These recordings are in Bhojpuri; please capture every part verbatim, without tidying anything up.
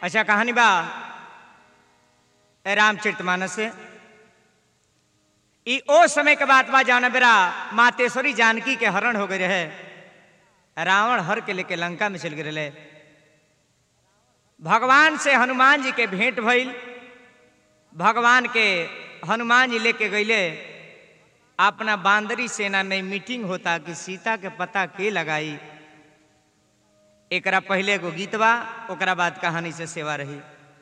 अच्छा कहानी बा रामचरितमानस से ई ओ समय के बात बा जाना बेरा मातेश्वरी जानकी के हरण हो गए रहे। रावण हर के लेके लंका में चल गए रहे। भगवान से हनुमान जी के भेंट भइल। भगवान के हनुमान जी लेके गईले अपना बांदरी सेना में मीटिंग होता कि सीता के पता के लगाई। एकरा पहले को गीत बा ओकरा बाद कहानी से सेवा रही।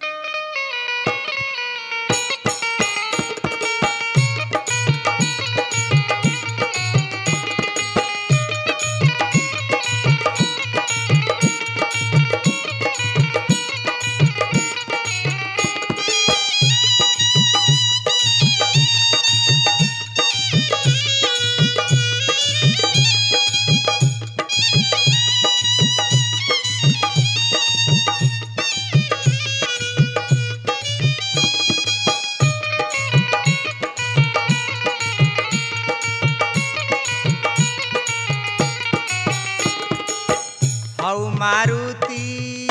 मारुति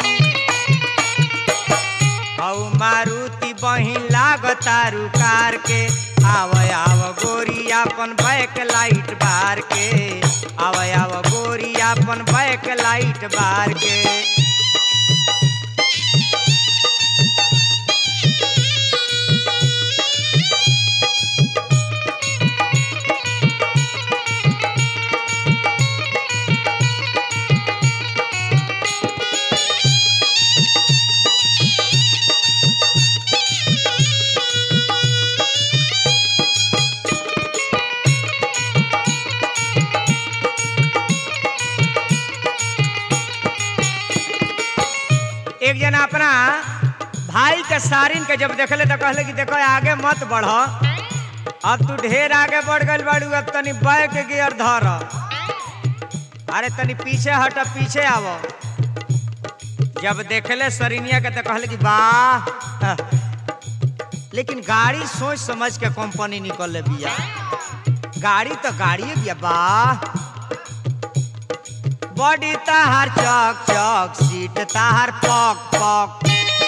हौ मारुति बहिन लागतारू कार के आव आव गोरी अपन बैक लाइट बार के आव आव गोरी अपन बैक लाइट बार के। एक जना अपना भाई के सारिन के जब देखले तो कहले कि देखो आगे मत बढ़, अब तू ढेर आगे बढ़ गई बाड़ू, अब तनी बैक गियर धर, अरे तनी पीछे हट पीछे आव। जब देखले सरिनिया के तो कहले कि वाह, लेकिन गाड़ी सोच समझ के कंपनी निकल बिया। गाड़ी तो गाड़ी बिया, वाह बॉडी ताहार चौक चौक सीट ताहार पॉक पॉक।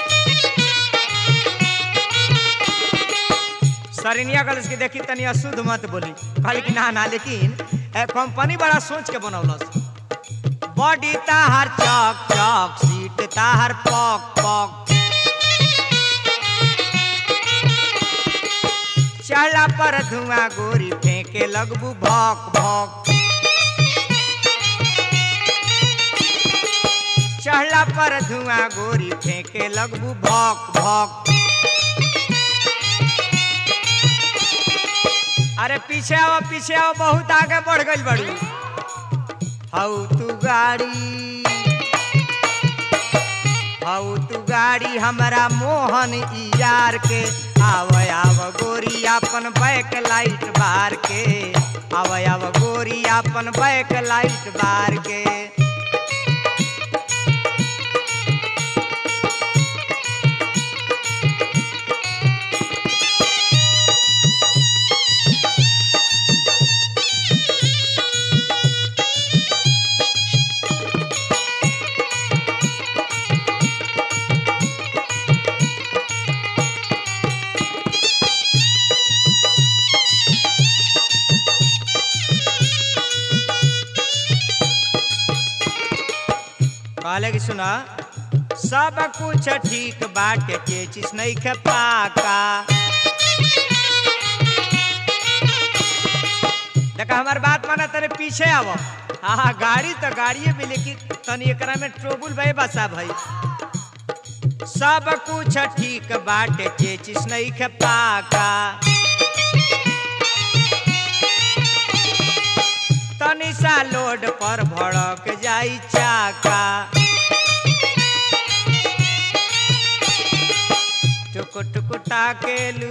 सरिनिया कल की देखी तनी अशुद्ध मत बोली, कहली कि ना ना, लेकिन कंपनी बड़ा सोच के बनौलस। बॉडी ताहार चौक चौक सीट ताहार पॉक पॉक। चढ़ला पर धुआं गोरी फेंके लगबू भौक भौक। चढ़ला पर धुआं गोरी फेंके लगबू भौक भौक। अरे पीछे आओ पीछे आओ, बहुत आगे बढ़ गई बड़ी। हऊ तू गाड़ी हऊ तू गाड़ी हमारा मोहन यार के आव आव गोरी अपन बैक लाइट बार के आव आव गोरी अपन बैक लाइट बार के। कहले कि सुना सब कुछ ठीक बाटे के चीज नहीं खे पाका। देखा हमार बात माना तेरे पीछे आव। हाँ हाँ गाड़ी तो गाड़ी भी, लेकिन तनी एकरा में ट्रबुल भाई बसा भाई। सब कुछ ठीक बाटे के चीज नहीं खे पाका। तनी सा लोड पर भड़क जाई चाका। टुक टुक टाकेलू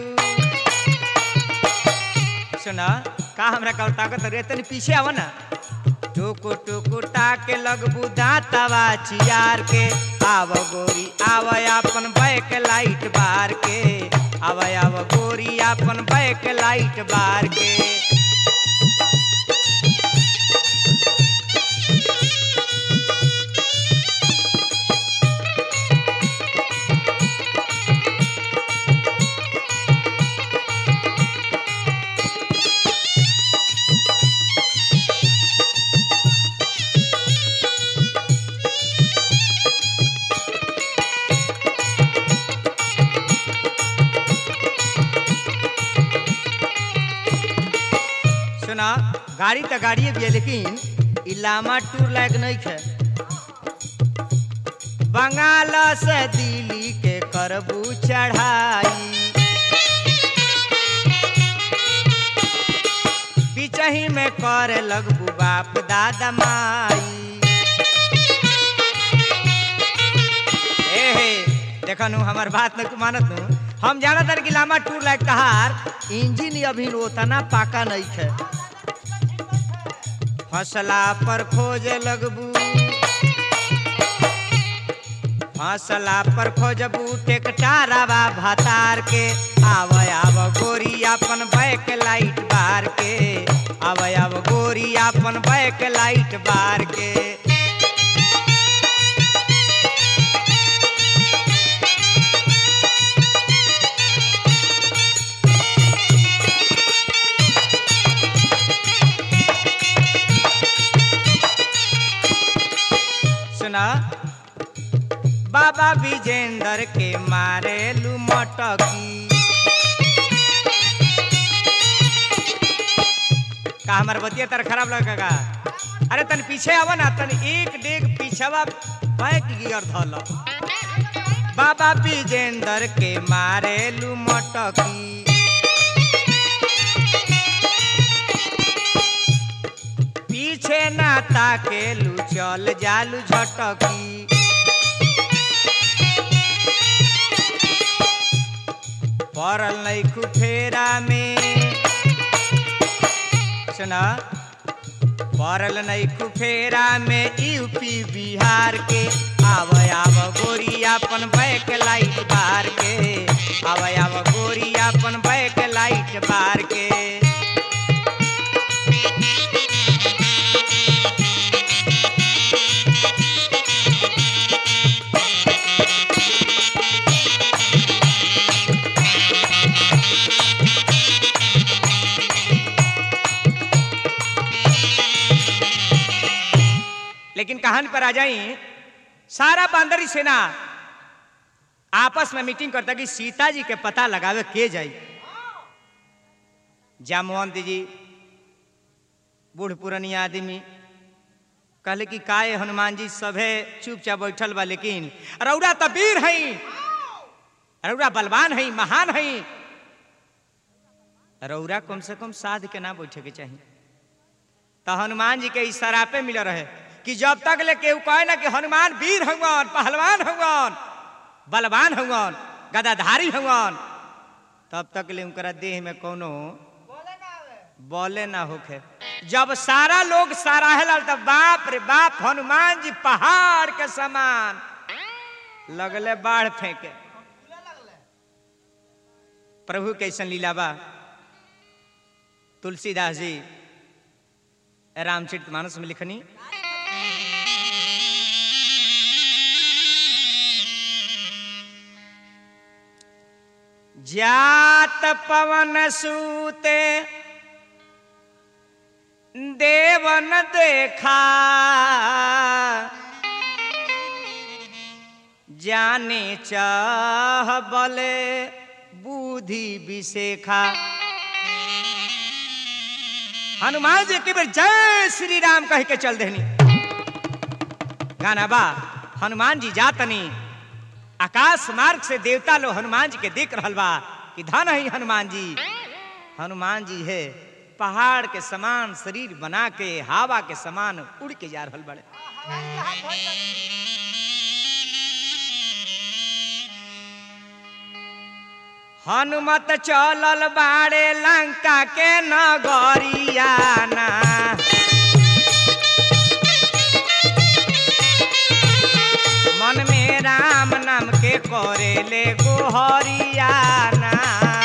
सुना का हमरा का ताकत रे, तनी पीछे आवा ना। टुक टुक टाके लगबू दांतवा चियार के आव गोरी आव अपन बैक लाइट बार के आव आव गोरी अपन बैक लाइट बार के। गाड़ी तो गाड़ी भी है लेकिन इलामा टूर लायक नहीं है। बंगाल से दिल्ली के करबू चढ़ाई बिचही में करे लगबू बाप दादा माई। ए देखा नू हमार बात न मानत नू हम जाना था कि लामा टूर लायक तहार इंजन अभी उतना पाका नहीं है। हौसला पर खोजे लगबू हौसला पर खोजबू टेकटारावा भातार के आव आव गोरी अपन बैक लाइट बार के आव आव गोरी अपन बैक लाइट बार के। सुना बाबा विजेंद्र के मारे लू मटकी का हमार बतिया तर खराब लगेगा। अरे तन पीछे आवा ना तन एक डेग पीछवा बैक गियर धल। बाबा विजेंद्र के मारे लू मटकी पीछे ना ताके लू चल जालू झटकी। पड़ल नहीं खुफेरा में सुना पड़ल नहीं खुफेरा में यूपी बिहार के आव आव गोरी अपन बैक लाइट बार के आव आव गोरी अपन बैक लाइट बार के। लेकिन कहानी पर आ जाई सारा बांदरी सेना आपस में मीटिंग करता कि सीता जी के पता लगावे के जाई। जामवंत जी बूढ़ पुरानिया आदमी कहले कि काय हनुमान जी सभे चुपचाप बैठल बा लेकिन रौरा तो वीर हई रौरा बलवान हई महान हई रौरा कम से कम साध के ना बैठे के चाहिए। तो हनुमान जी के इशारा पे मिल रहे कि जब तक ले केहू कहे ना कि हनुमान वीर हंगन पहलवान हंगन बलवान हंगन गदाधारी हंगन तब तक ले उनकरा देह में कोनो बोले ना होखे। जब सारा लोग सराहे लल तब बाप रे बाप हनुमान जी पहाड़ के समान लगले बाढ़ फेंके। प्रभु कैसन लीला बा। तुलसीदास जी रामचरितमानस में लिखनी जात पवन सूते देवन देखा जाने चाह बले बुद्धि विशेखा। हनुमान जी के बार जय श्री राम कह के चल देनी गाना बा। हनुमान जी जातनी आकाश मार्ग से देवता लोग हनुमान जी के देख रहल बा कि धन है हनुमान जी। हनुमान जी है पहाड़ के समान शरीर बना के हवा के समान उड़ के जा रहल बड़े। हनुमत चलल बाड़े लंका के नगरियाना मन में राम नाम के करेले गोहरियाना।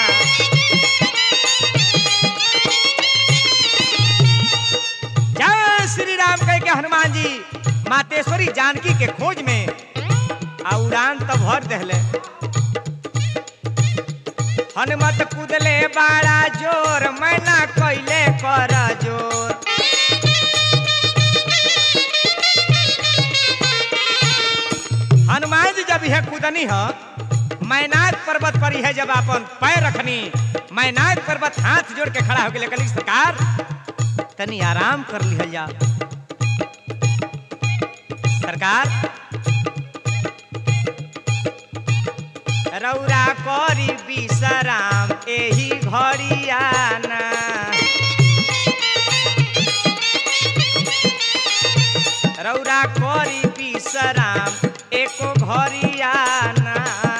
जय श्री राम कह के हनुमान जी मातेश्वरी जानकी के खोज में आ उड़ान तो भर दहले। हनुमत कूदले बड़ा जोर मैना कैले कर जोर। हनुमान जी जब यह कूदनी है मैनाक पर्वत पर यह जब अपन पैर रखनी मैनाक पर्वत हाथ जोड़ के खड़ा हो गए। सरकार तनी आराम कर लिहल जा। सरकार रौरा करी विश्राम एही घड़ियाना, रौरा करी विश्राम एको घड़ियाना।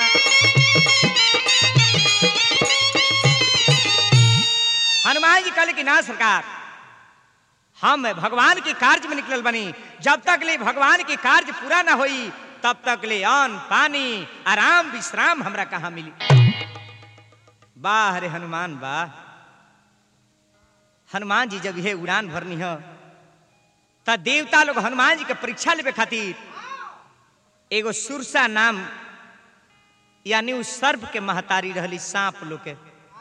हनुमान जी कहले कि ना सरकार, हम भगवान के कार्य में निकलल बनी, जब तक ले भगवान के कार्य पूरा ना होई तब तक ले अन्न पानी आराम विश्राम हमरा कहाँ मिली। वाह रे हनुमान वाह। हनुमान जी जब यह उड़ान भरनी है त देवता लोग हनुमान जी के परीक्षा लेवे खातिर एगो सुरसा नाम यानी उस सर्प के महतारी रहली सांप लोग के,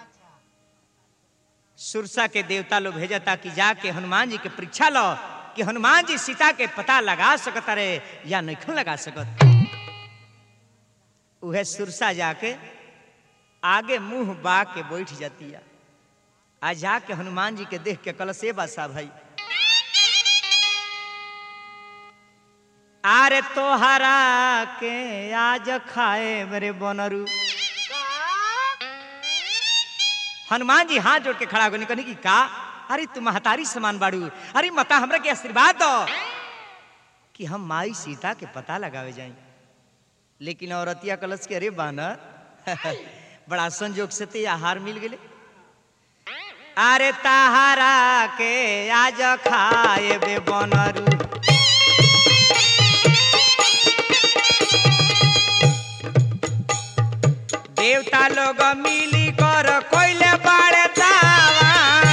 सुरसा के देवता लोग भेजता कि जाके हनुमान जी के परीक्षा लो कि हनुमान जी सीता के पता लगा सकत रहे या नहीं लगा सकत। उहे सुरसा जाके आगे मुंह बा के बैठ जाती है, आ जाके हनुमान जी के देख के कल से बसा भाई आरे तोहरा के आज खाए मेरे बनरू। हनुमान जी हाथ जोड़ के खड़ा होने कहने की का, अरे तुम महतारी समान बाड़ू, अरे मता हमरा के आशीर्वाद दो कि हम माई सीता के पता लगावे जाए। लेकिन औरतिया कलश के अरे बानर बड़ा संजोग से ते आहार मिल गए। अरे ताहारा के आज खाए बे बनरू, देवता लोग मिली कर कोइले बाड़े दावा।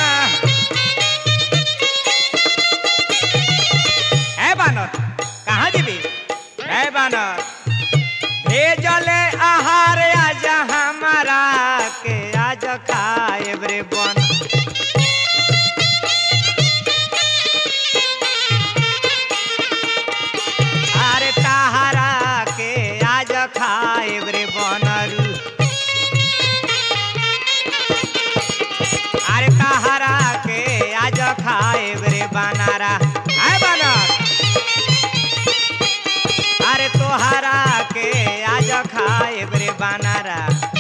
है बानर कहाँ जीबी, है बानर भेजले आहार आज हमारा के आज खाए रे बन। अरे ताहारा के आज खाए रे बनरू, अरे ताहारा के आज खाए रे बनारा। है बानर अरे तोहरा के आज खाए रे बनारा।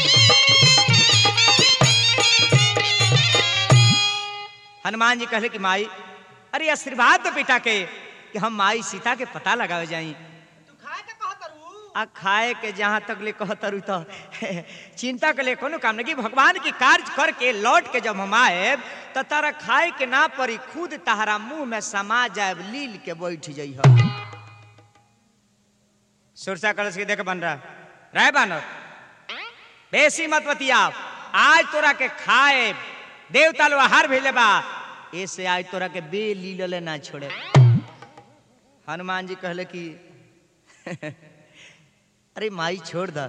हनुमान जी कहले कि माई अरे आशीर्वाद दो बेटा के कि हम माई सीता के पता लगावे जाई। आ खाए के जहां तक ले कहतरू तो चिंता के ले कोनो काम नहीं कि भगवान की कार्य करके लौट के जब हम आए तो तारा खाए के ना पड़ी, खुद तारा मुंह में समा जाए लील के बैठ जाइ। सुरसा कलश के देख बन रहा रह बानर बेसी मत बतिया, आज तोरा के खाए देवता लोग आहार भेले बा, ऐसे आज तोरा के बे लीलले ना छोड़े। हनुमान जी कहले कि अरे माई छोड़ द।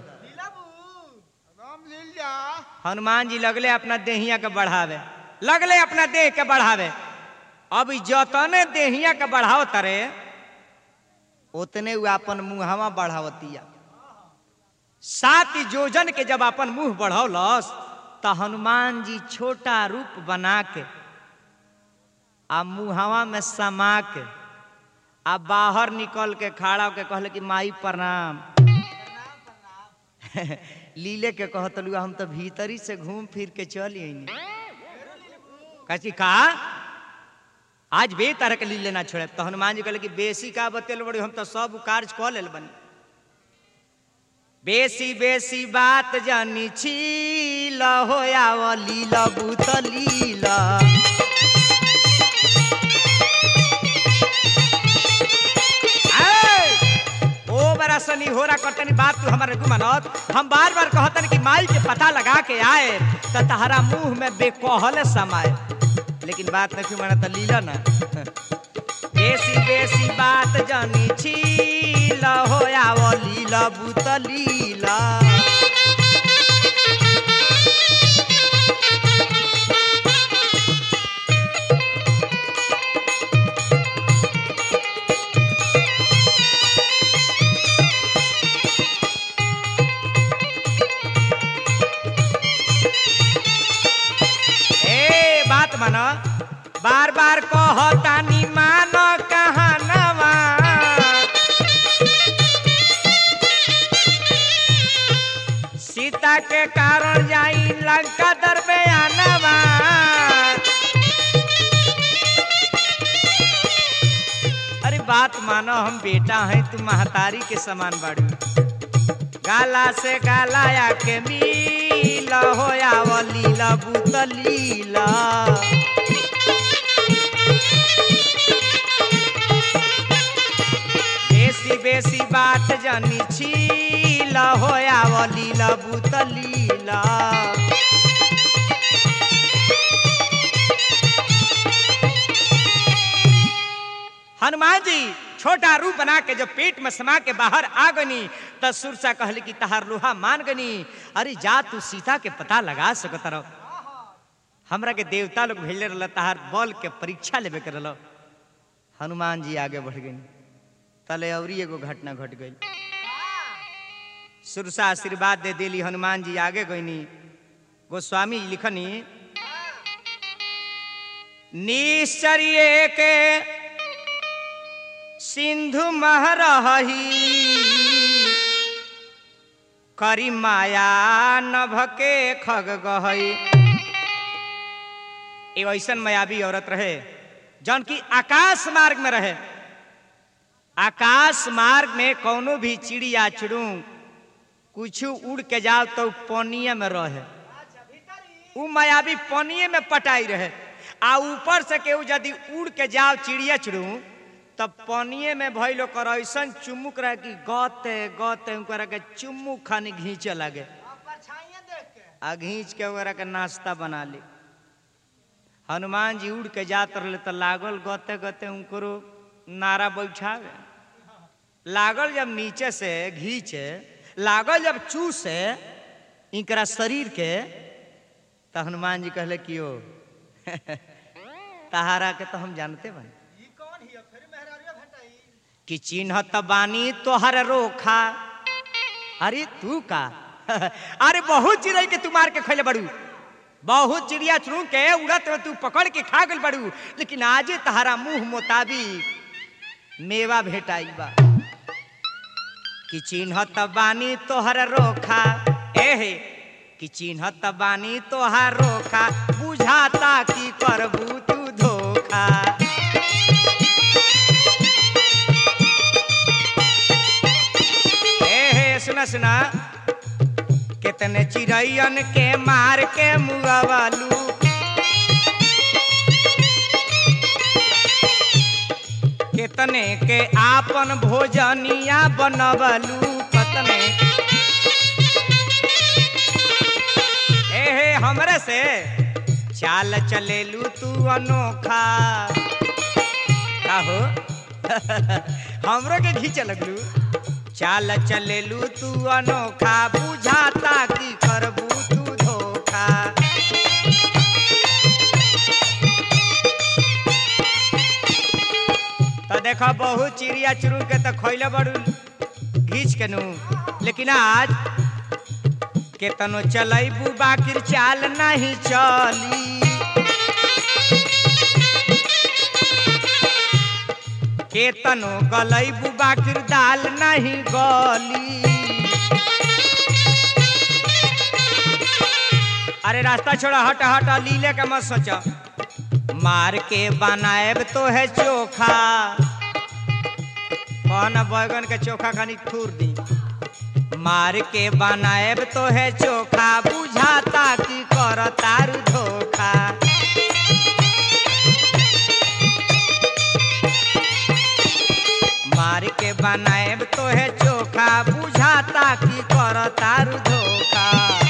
हनुमान जी लगले अपना देहिया के बढ़ावे, लगले अपना देह के बढ़ावे। अब जतने देहिया के बढ़ाव तरे उतने वो अपन मुंहवा बढ़ावतिया। सात योजन के जब अपन मुंह बढ़ौलस तो हनुमान जी छोटा रूप बना के आ मुंहवा में समा के आ बाहर निकल के खड़ा के कहले कि माई प्रणाम। लीले के कहतलू हम तो भीतरी से घूम फिर के चल आईनी। कही का आज बे तरह के लीले ना छोड़े। तो हनुमान जी कहले कि बेसी का बतेल बड़ी, हम तो सब कार्य कह लेल बनी। बेसी बेसी बात जानी छी होया लीला बूत लीला। सनी हो रहा करतनी बात तू हमारे गुमानत, हम बार बार कहतन कि माई के पता लगा के आए तो तहरा मुंह में बेकहल समाए, लेकिन बात नहीं माना तो लीला ना। बेसी बेसी बात जानी छी होया वो लीला बूत लीला। बार बार कहतानी मानो कहानवा सीता के कारण जाई लंका दरबयानवा अरे बात मानो हम बेटा हैं तुम महतारी के समान बाड़ू गाला से गालाया के मिल होया लीला बुतलीला बेसी बेसी बात जानी छील होया लीला बुतलीला हनुमान जी छोटा रूप बना के जब पेट में समा के बाहर आ गनी तो सुरसा कहली कि तहार लोहा मान गनी अरे जा तू सीता के पता लगा सकत रहो हमरा के देवता लोग भेजले रहल तहार बल के परीक्षा लेबे करल हनुमान जी आगे बढ़ गई तले अवरी एगो घटना घट गई सुरसा आशीर्वाद दे देली हनुमान जी आगे गईनी गोस्वामी लिखनी निश्चर्य के सिंधु महरही करी माया नभके खग गहई एगो ऐसन मायावी औरत रहे जौन की आकाश मार्ग में रहे आकाश मार्ग में कौनो भी चिड़िया चिड़ू कुछ उड़ के जाओ तो पानिये में रहे उ मायावी पानिये में पटाई रहे आ ऊपर से केहू यदि उड़ के जाओ चिड़िया चिड़ू तब पानिये में भइलो कर ऐसा चुमुक रहे कि गते गते उनकरा के चुम्मू खानी घींचे लगे आ घींच के ओकरा के नाश्ता बना ली हनुमान जी उड़ के जात रहे तो लागल गते गते उनको नारा बैठावे लागल जब नीचे से घींचे लागल जब चूसे इनकरा शरीर के तो हनुमान जी कहले कि ओ तहारा के तो हम जानते बन कि चिन्हत बानी तोहर रोखा अरे तू का अरे बहुत चिड़ै के तू मार के खैले बड़ू बहुत चिड़िया चुरू के उड़त में तू पकड़ के खा गल बड़ू लेकिन आजे तहारा मुंह मुताबिक मेवा भेटाई बा कि चिन्हत बानी तोहर रोखा एहे कि चिन्हत बानी तोहर रोखा बुझाता कि करबू तू धोखा सुना सुना कितने चिड़ैयन के मार के मुआवलू कितने के आपन भोजनिया बनवलू कतने एहे हमरे से चाल चलेलू तू अनोखा का हो हमरो के घींचे लगलू चाल चलेलू तू अनोखा बुझाता कि करबू तू धोखा तो देखो बहुत चिड़िया चुरू के तो खैले बड़ू घींच के नू लेकिन आज केतनो चलैबू बाकिर चाल नहीं चली केतनो गलैबू बाकिर दाल नहीं गली अरे रास्ता छोड़ा हट हट लीले के मत सोचा मार के बनाएब तो है चोखा कौन बैगन के चोखा खानी थूर दी मार के बनाएब तो है चोखा बुझाता कि कर तारू धोखा मार के बनाएब तो है चोखा बुझाता कि कर तारू धोखा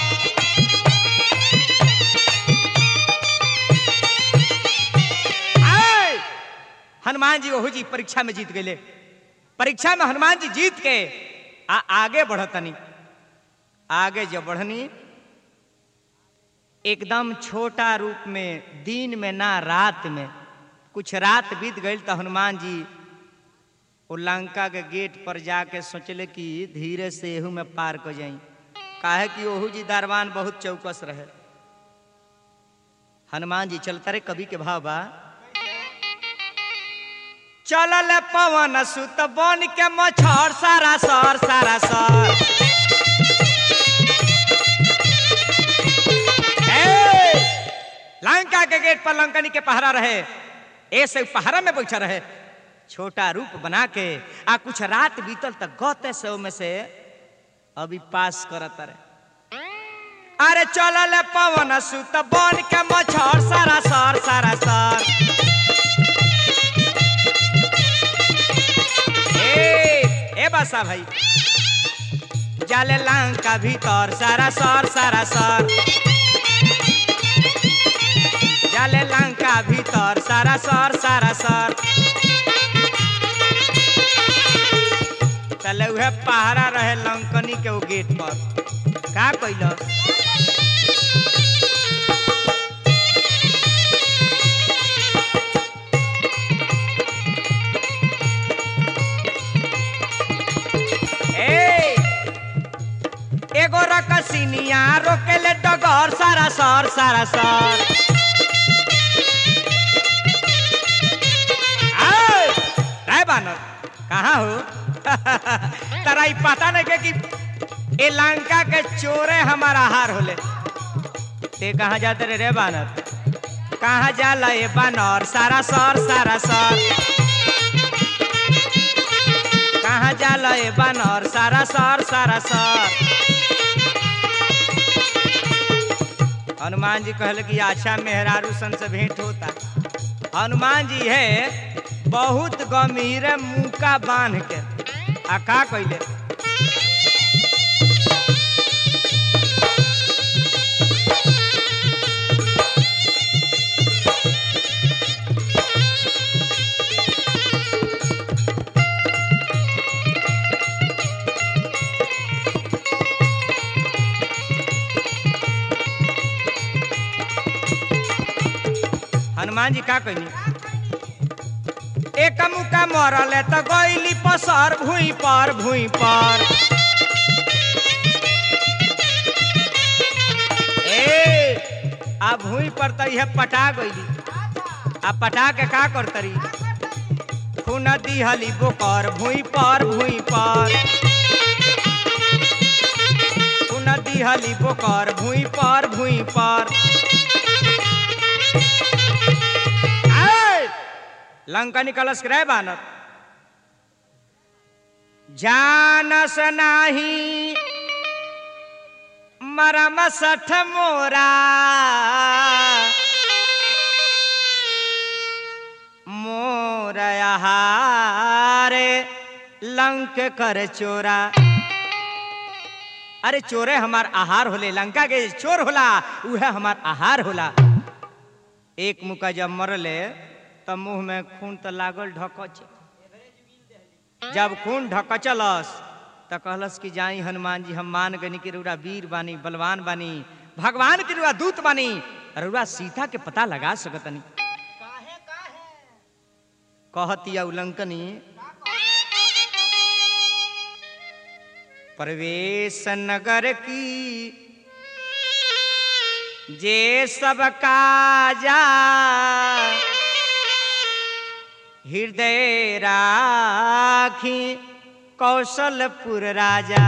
हनुमान जी ओहू जी परीक्षा में जीत गए परीक्षा में हनुमान जी जीत के आ, आगे बढ़तनी आगे जब बढ़नी एकदम छोटा रूप में दिन में ना रात में कुछ रात बीत गई तो हनुमान जी वो लंका के गेट पर जाके सोचले कि धीरे से एहू में पार कर जाई काहे कि ओहू जी दरबान बहुत चौकस रहे हनुमान जी चलता रे कवि के भाव बा चलल पवन सुत बन के मछर सारा सर सारा सर। लंका के गेट पर लंकनी के पहरा रहे, ऐसे पहरा में बैठा रहे, छोटा रूप बना के आ कुछ रात बीतल तक गौते से में से अभी पास करत रहे। अरे चलल पवन सुत बन के मछर सारा सर सारा सर। ए बसा भाई जाले लंका भीतर सारा सर सारा सर। जाले लंका भीतर सारा सर सारा सर। तले उहे पहरा रहे लंकनी के वो गेट पर का कइलस। एगो रकसिनिया रोकेले डगर सारा सर सारा सर। बानर कहाँ हो तरा पता नहीं के कि ए लंका के चोरे हमारा हार होले। ते कहाँ जाते रे रे बानर, कहाँ जाला ए बानर सारा सर सारा सर। कहाँ जाला ए बानर सारा सर सारा सर। हनुमान जी कहले कि अच्छा मेहरारू सन से भेंट होता। हनुमान जी है बहुत गंभीर मुका बांध के आ का कइले। हनुमान जी का कइनी, एक मुका मरल तो गईली पसर भूई पर भूई पर। ए आ भूई पर तो यह पटा गईली आ पटा के का करतरी खून दिहली बोकर भूई पर भूई पर। खून दिहली बोकर भूई पर भूई पर। लंका निकलस करे बानर जानस नाही मरम सठ मोरा। मोर हारे लंक कर चोरा। अरे चोरे हमार आहार होले, लंका के चोर होला उहे हमार आहार होला। एक मुका जब मरले तब मुंह में खून तो लागल ढकच। जब खून ढकचलस तो कहलस कि जाई हनुमान जी हम मान गनी कि रउरा वीर बानी बलवान बानी भगवान के रउरा दूत बानी रउरा सीता के पता लगा सकतनी। कहतिया उलंकनी प्रवेश नगर की जे सब काजा हृदय राखी कौशलपुर राजा।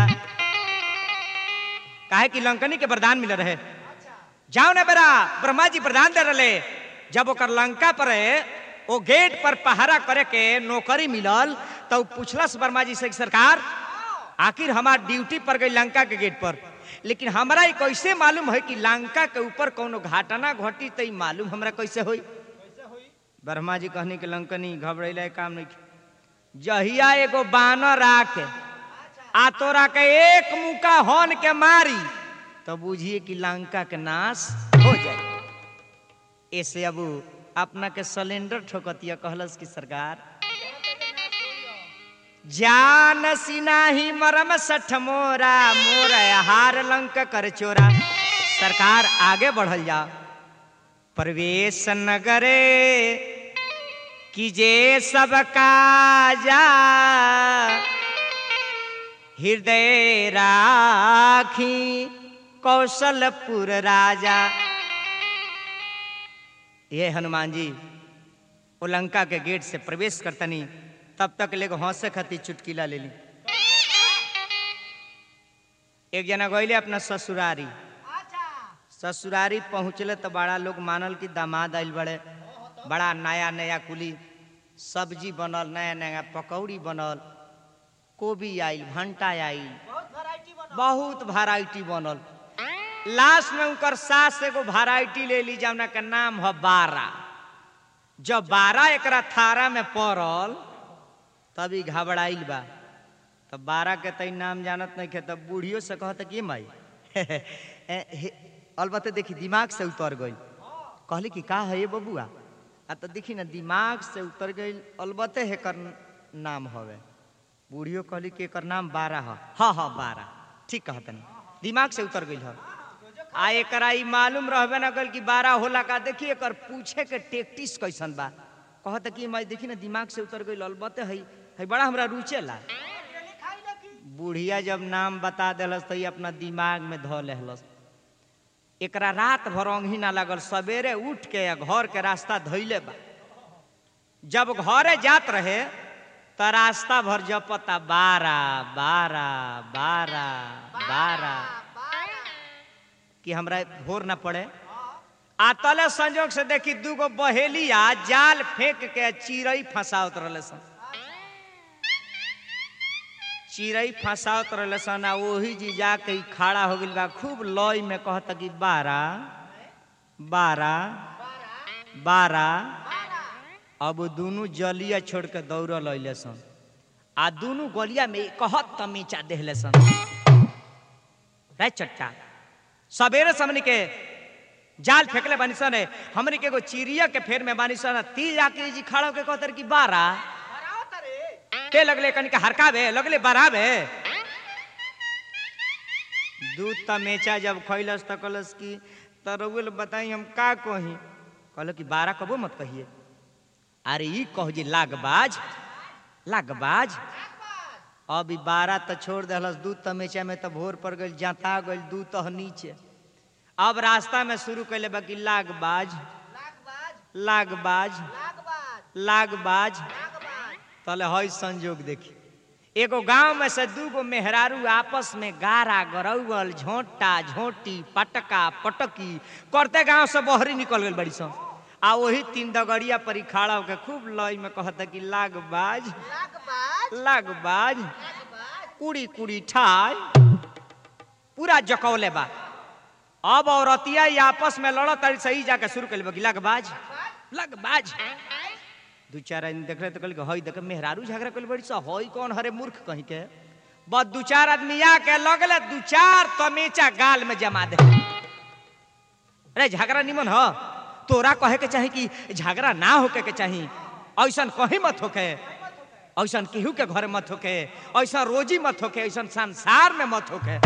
काहे कि लंकनी के वरदान मिल रहे। जाओ ना बेरा ब्रह्मा जी वरदान दे रहे। जब ओकर लंका पर ओ गेट पर पहरा करे के नौकरी मिलल तो पूछलस ब्रह्मा जी से सरकार आखिर हमार ड्यूटी पर गई लंका के गेट पर, लेकिन हमरा ये कैसे मालूम है कि लंका के ऊपर कोनो घटना घटी तो मालूम हमरा कैसे होई। ब्रह्मा जी कहने के लंकनी घबरेला काम नहीं। जहिया एगो बानर आके आ तोरा के एक मुका हन के मारी तो बुझिए कि लंका के नाश हो जाए। ऐसे अब अपना के सिलेंडर ठोकतिया कहलस कि सरकार जान सिनाही मरम सठ मोरा। मोर हार लंक कर चोरा। सरकार आगे बढ़ल जा। प्रवेश नगरे कि जे सब काजा हृदय राखी कौशलपुर राजा। ये हनुमान जी वो लंका के गेट से प्रवेश करतनी तब तक ले हंसे खातिर चुटकीला ले ली। एक जना गईले अपना ससुरारी। ससुरारी पहुँचले तो बड़ा लोग मानल कि दामाद आइल बड़े, बड़ा नया नया कुली सब्जी बनल, नया नया पकौड़ी बनल, कोबी आइल, भंटा आइल, बहुत वैरायटी बनल। लास्ट में उनकर सास एगो वैरायटी ले ली जौना का नाम है बारा। जब बारा एकरा थारा में पड़ल तभी घबराइल बा। तब बारा के तई नाम जानत नहीं खे, तब बूढ़ियों से कहत कि माई अलबत्ते देखी दिमाग से उतर गई। कहली कि का है ये बबुआ? आ तो देखी ना दिमाग से उतर गई, अलबत्ते हेकर नाम हवे। बूढ़ियों कहली कि एकर नाम बारा है। हाँ हाँ बारा, ठीक कहतनी, दिमाग से उतर गई है। आ एकरा ई मालूम रहबे ना कल कि बारा होला का। देखी एकर पूछे के टेक्टिस कैसन बा। कहत कि मैं देखी ना दिमाग से उतर गई, अलबत्ते है है बड़ा हमरा रुचेला। बुढ़िया जब नाम बता दिलस तो अपना दिमाग में धो लेहलस। एकरा रात भर अंगी ना लगल, सवेरे उठ के घर के रास्ता धोइले बा। जब घरे जात रहे तो रास्ता भर जपता बारा बारा बारा बारा कि हमरा भोर ना पड़े। आ तले संजोग से देखी दूगो बहेलिया जाल फेंक के चिड़ई फंसावत रहले सन। चिड़ई फंसावत रहले सन आ वही जी जाके खड़ा हो गइल बा। खूब लय में कहता कि बारा बारा बारा। अब दोनों जलिया छोड़ के दौड़ल अइले सन आ दोनों गलिया में कहत तमीचा देहले सन। रे चट्टा सवेरे समनी के जाल फेंकले बानी सन, हमनी के एगो चिड़िया के फेर में बानी सन। ती जाके जी खड़ा के कहतर कि बारा के लगले कनी के हरकावे लगले बराबे। दूध तमेचा जब खैलस त कहलस कि तरउल बताई हम का कही। कहल कि बारा कबो मत कहिए। अरे ई कह जी लागबाज लागबाज। अब ई बारा तो छोड़ दहलस दूध तमेचा में तो भोर पड़ गई, जाता गई दूध तो नीचे। अब रास्ता में शुरू कैले बा कि लागबाज लागबाज लागबाज। तले हई संजोग देखी, एगो गांव में से दूगो मेहरारू आपस में गारा गरौल झोंटा झोंटी पटका पटकी करते गांव से बहरी निकल गई बड़ी सन। आ वही तीन दगड़िया पर खड़ा होकर खूब लय में कहता कि लागबाज लागबाज कुड़ी कुड़ी ठाय पूरा जकौले बा। अब औरतिया आपस में लड़त सही जाके शुरू कर ले लगबाज लगबाज। दू चार आदमी देख रहे तो कहल हई देख मेहरारू झगड़ा कर बड़ी सा हई कौन हरे मूर्ख कहीं के। बस दू चार आदमी आके लगले दू चार तमेचा गाल में जमा दे। अरे झगड़ा निमन हो, तोरा कहे के चाही कि झगड़ा ना होके के चाही। ऐसा कहीं मत होके, ऐसा केहू के घर मत होके, ऐसा रोजी मत होके, ऐसा संसार में मत होके।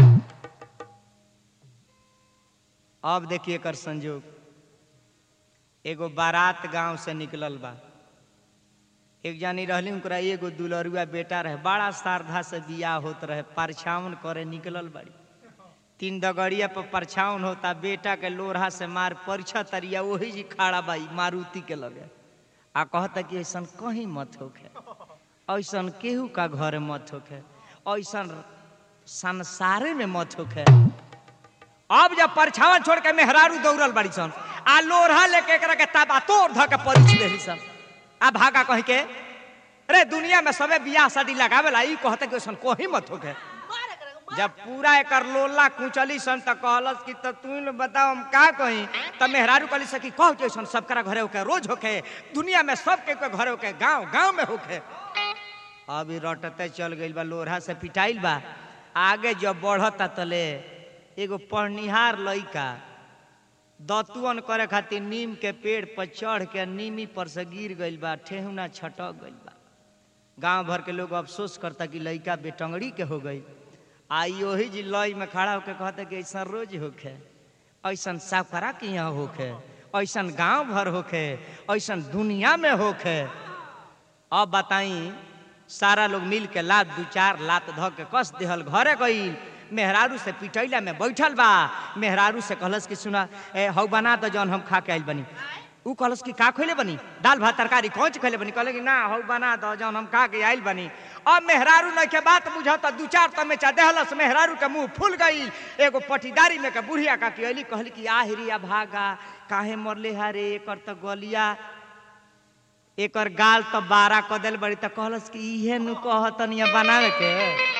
अब देखिए कर संजोग, एगो बारात गांव से निकलल बा। एक जानी रहली उनकरा एगो दुलरुआ बेटा रहे, बड़ा श्रद्धा से बियाह होत रहे। परछावन करे निकलल बड़ी। तीन दगड़िया पर परछावन होता, बेटा के लोरहा से मार परिछा तरिया वही जी खड़ा बाई मारुति के लगे। आ कहता कि ऐसा कहीं मत होके, ऐसा केहू का घर मत होके, ऐसा संसारे में मत होके। अब जब परछावन छोड़ के मेहरारू दौड़ल बड़ी सन आ लोरहा लेके एकरा के ताबा तोड़ ध के परिछ देली सन। आ भागा कह के अरे दुनिया में सबे बियाह शादी लगावेला, ई कहता कि ऐसा कहीं मत होके। जब पूरा एकर लोला कुचली सन त कहलस कि त तू बताओ हम का कही। त मेहरारू कहली सकी कह के ऐसा सबकरा घरे होके, रोज होके, दुनिया में सब के घरे होके, गांव गांव में होके। अभी रटते चल गइल बा, लोरहा से पिटाइल बा। आगे जब बढ़ता तले एगो पढ़निहार लइका दतुअन करे खातिर नीम के पेड़ पर चढ़ के नीमी पर से गिर गइल बा, ठेहुना छटक गइल बा। गांव भर के लोग अफसोस करता कि लइका बेटंगड़ी के हो गई। आई वही जी लय में खड़ा होके कहते कि ऐसा रोज होके, ऐसा साफरा के यहाँ होके, ऐसा गांव भर होके, ऐसा दुनिया में होके। अब बताई सारा लोग मिल के लात दू चार लात ध के कस देहल, घरे गई। मेहरारू से पिटैला में बैठल बा। मेहरारू से कहलस कि सुना ए हौ बना तो जौन हम खा के आइल बनी। ऊ कहलस कि का खोले बनी दाल भात तरकारी कौन खोले बनी कहले कि ना हो बना दो जौन हम खा के आइल बनी। अब मेहरारू नहीं के बात बुझता दू चार तमेचा देहलस मेहरारू के मुंह फूल गई। एगो पटीदारी में के बुढ़िया का की अली कहली कि आ हिरिया भागा काहे मरले हारे एकर त गलिया एकर गाल तो बारह क देल बड़ी त कहलस कि इहे नु कहतनिया बनावे के।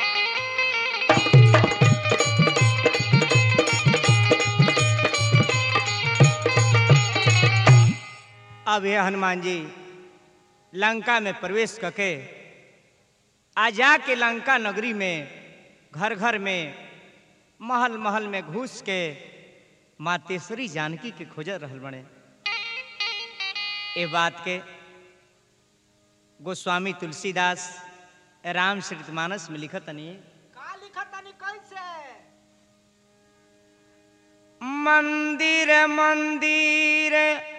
अब ये हनुमान जी लंका में प्रवेश करके आ जाके लंका नगरी में घर घर में महल महल में घुस के मातेश्वरी जानकी के खोज रहल बने। ए बात के गोस्वामी तुलसीदास रामचरितमानस में लिखतनी का लिखतनी कैसे? मंदिर मंदिर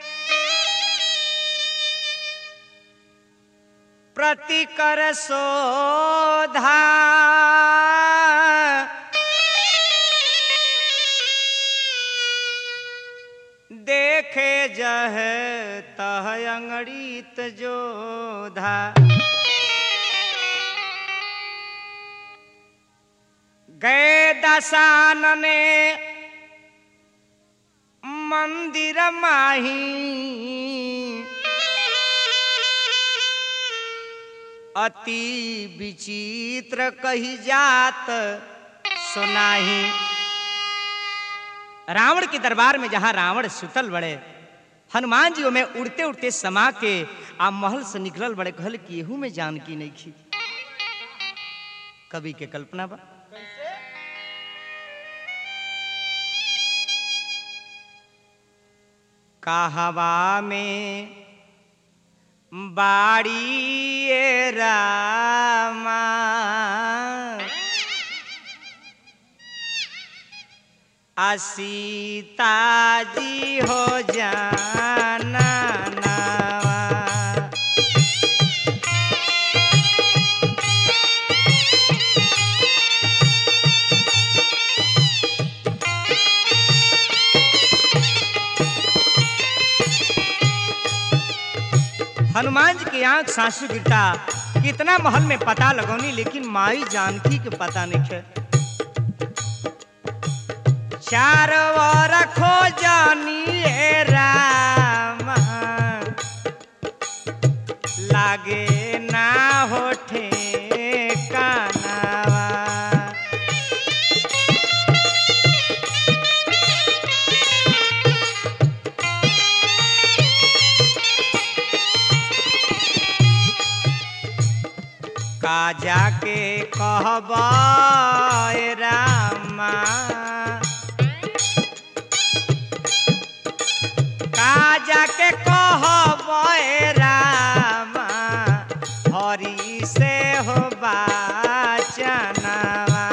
प्रति कर शोधा देखे जह तह अंगड़ीत जोधा। गए दशानने मंदिर माही अति विचित्र कही जात सुनाही। रावण के दरबार में जहां रावण सुतल बड़े हनुमान जी में उड़ते उड़ते समा के आ महल से निकलल बड़े कहल कि एहू में जानकी नहीं खी। कवि के कल्पना बा कैसे? कहवा में बाड़ी ए रामा आ सीता जी हो जाना नावा। हनुमान जी की आंख सासू गिरता कितना महल में पता लगौनी लेकिन माई जानकी के पता नहीं है। चार वर खोजनी ए रामा लागे ना होठे कानावा। का जाके कहबा ए रामा का जाके कहबा ए रामा हरि से हो बाचनावा।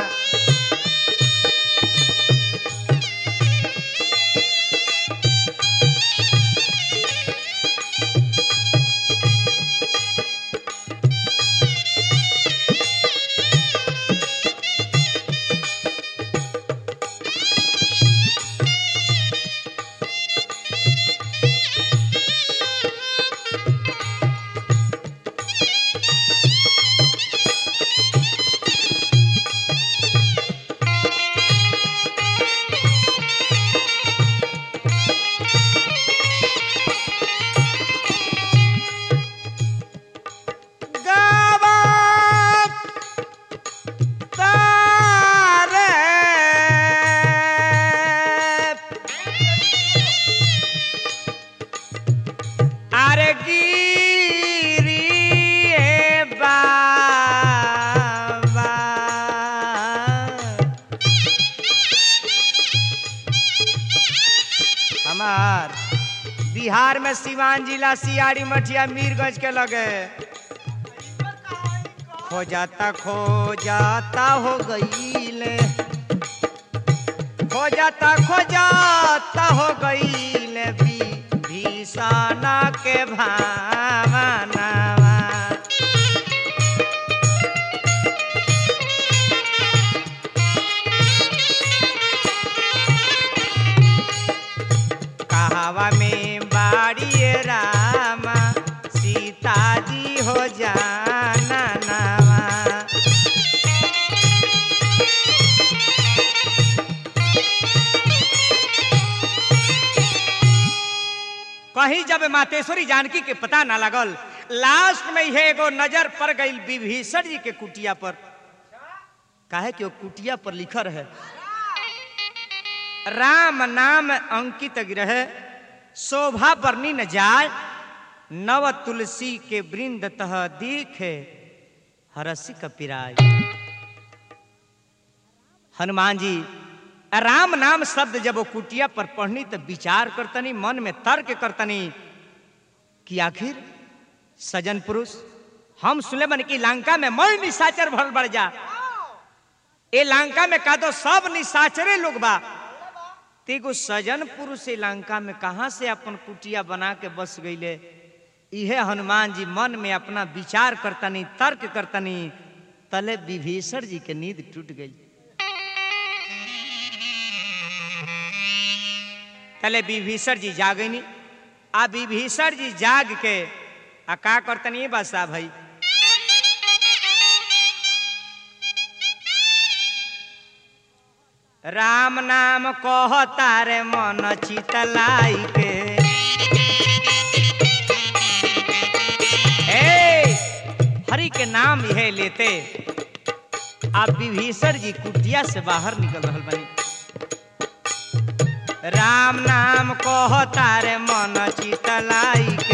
बिहार में सिवान जिला सियाड़ी मठिया मीरगंज के लगे खो जाता खो जाता हो गईले खो जाता खो जाता हो गईले भी भीषण के भावनावा। कहवा में बा कहीं जब मातेश्वरी जानकी के पता ना लगल, लास्ट में यह एगो नजर पड़ गई विभीषण जी के कुटिया पर। काहे कि वो कुटिया पर लिखल है राम नाम अंकित रहे, शोभा बरनी न जाय, नव तुलसी के वृंद तह दिखे हरसी कपिराय। हनुमान जी राम नाम शब्द जब वो कुटिया पर पढ़नी तो विचार करतनी, मन में तर्क करतनी कि आखिर सजन पुरुष हम सुने मन की लंका में मैं निशाचर भर बढ़ जा, ए लंका में का दो सब निशाचरे लोग बा, तेगो सजन पुरुष ए लंका में कहां से अपन कुटिया बना के बस गईले। इहे हनुमान जी मन में अपना विचार करतनी, तर्क करतनी, तले विभीषण जी के नींद टूट गई। तले विभीषण जी जागनी, आ विभीषण जी जाग के आ का करतनी बसा भाई, राम नाम कहता रे मन चितलाई के, ए हरि के नाम यह लेते आप विभीषण जी कुटिया से बाहर निकल रहल बनी। राम नाम कहता रे मन चितलाई के,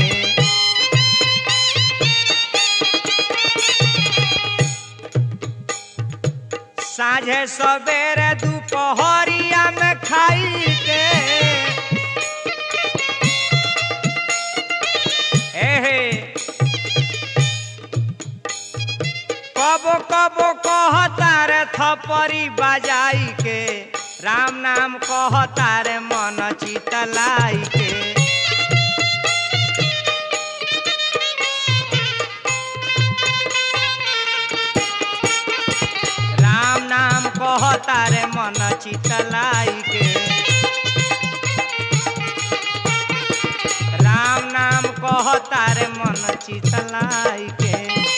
साझे सवेरे दोपहरिया में खाई के, हे कबो कबो कहता रे थपरी बजाई के, राम नाम कहता रे मन चितलाई के। राम नाम कहता रे मन चितलाई के, राम नाम कहता रे मन चितलाई के।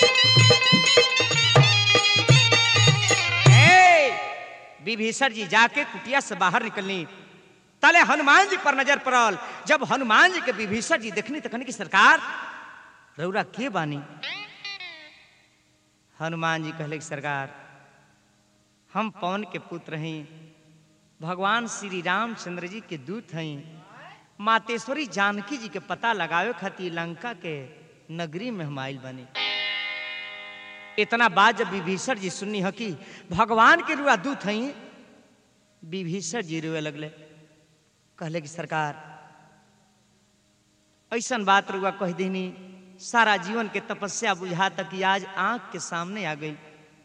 विभीषण जी जाके कुटिया से बाहर निकलनी, तले हनुमान जी पर नजर पड़ल। जब हनुमान जी के विभीषण जी देखनी तो कहनी कि सरकार रउरा के बानी। हनुमान जी कहले कि सरकार हम पवन के पुत्र हैं, भगवान श्री रामचंद्र जी के दूत हैं, मातेश्वरी जानकी जी के पता लगावे खातिर लंका के नगरी में हम आइल बनी। इतना बात जब विभीषण जी सुननी है कि भगवान के रुआ दूत हैं, विभीषण जी रोए लगले, कहले कि सरकार ऐसा बात रुआ कह देनी, सारा जीवन के तपस्या बुझा तक कि आज आंख के सामने आ गई।